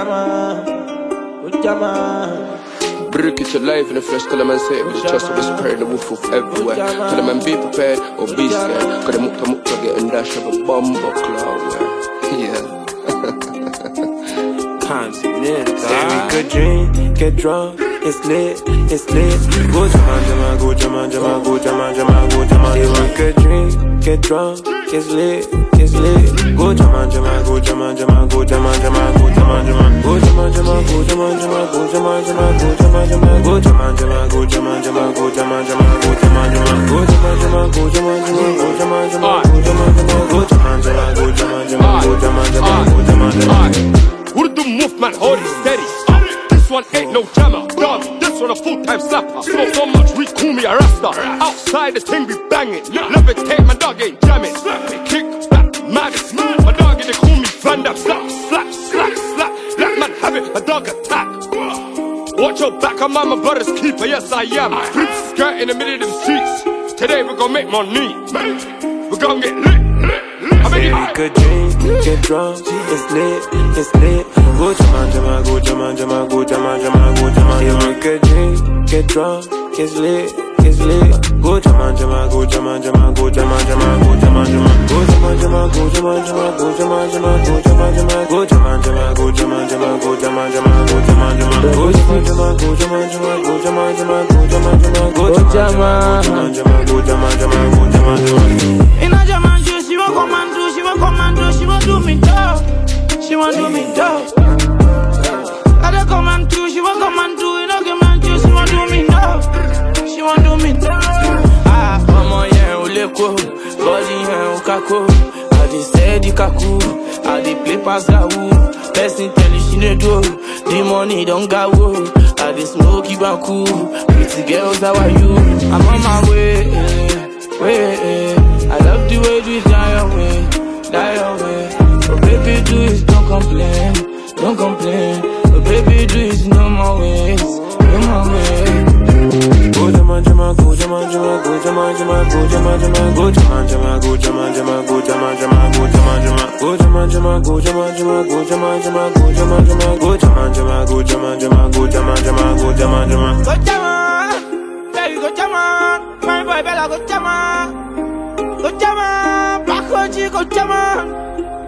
Brick it alive in the flesh, tell them and say it with the chest of the spirit, the wolf of everywhere. Tell them and be prepared or be scared. Cause the mukta getting dash of a bumbo cloud. Yeah. Can't see it. Say we could drink, get drunk, it's lit, it's lit. Go jama, go jama, jama, go jama, jama, go jama. Say we could drink, get drunk, it's lit, it's lit. Go jama, jama, go jama, jama, go jama, jama, go jama, jama. Go jama, jama, go jama, jama, go jama, jama, go jama, jama. Go jama, jama, go jama, jama, go jama, jama, go jama, jama. Go jama, jama, go jama, jama, go jama, jama, go jama, jama. Go jama, jama, go jama, jama, go jama, jama, go jama, jama. Urdu movement, hold it steady. This one ain't no jammer, dog. This one a full-time slapper. Smoke so much, we call me a rasta. Outside the thing be banging. Levitate, my dog ain't jamming. Kick back, madness. My dog they call me Van Damme. Slap, slap, slap, slap. Let man have it, a dog attack. Watch your back, I'm my brother's keeper. Yes I am. Skirt in the middle of the streets. Today we gon' make money. We gon' get lit. Say we could drink, get drunk, it's lit, it's lit. Go jama, jama, go jama, jama, go jama, jama, go jama. Say we could drink, get drunk, it's lit, it's lit. Go jama, jama, go jama, jama, go jama, jama, go jama, jama. Go jama, jama, go jama, jama, go jama, jama, go jama, jama. Go jama, jama, go jama, jama, go jama, jama, go jama, jama. Go jama, jama, go jama, jama, go jama, jama, go jama, jama. Go jama, jama, go jama, jama, go jama, jama. In a jama, she won't come and do, she won't come and do, she won't do me down. She won't do me down. I don't come and do, she won't come and do, you know, come and do, she won't do me down. She won't do me down. Ah, mama, yeah, uleko, body, yeah, ukako. I dey steady kaku, I dey play pass gawu. Person tell you she no do, the money don't go. I dey smoke you and cool. Pretty girls, how are you? I'm on my way, way. I love the way you die away, die away. Oh baby, do it, don't complain, don't complain. Oh baby, do it, no more ways, no more ways. Go jama, jama, go jama, jama, go jama, jama, go jama, jama. Go jama, jama, go jama, jama, go jama, jama, go jama, jama. Go jama, jama, go jama, jama, go jama, jama, go jama, jama. Go jama, jama, go jama, jama, go jama, jama, go jama, jama. Go jama, baby, go jama. My boy Bella, go jama. Go jama, Black OG, go jama.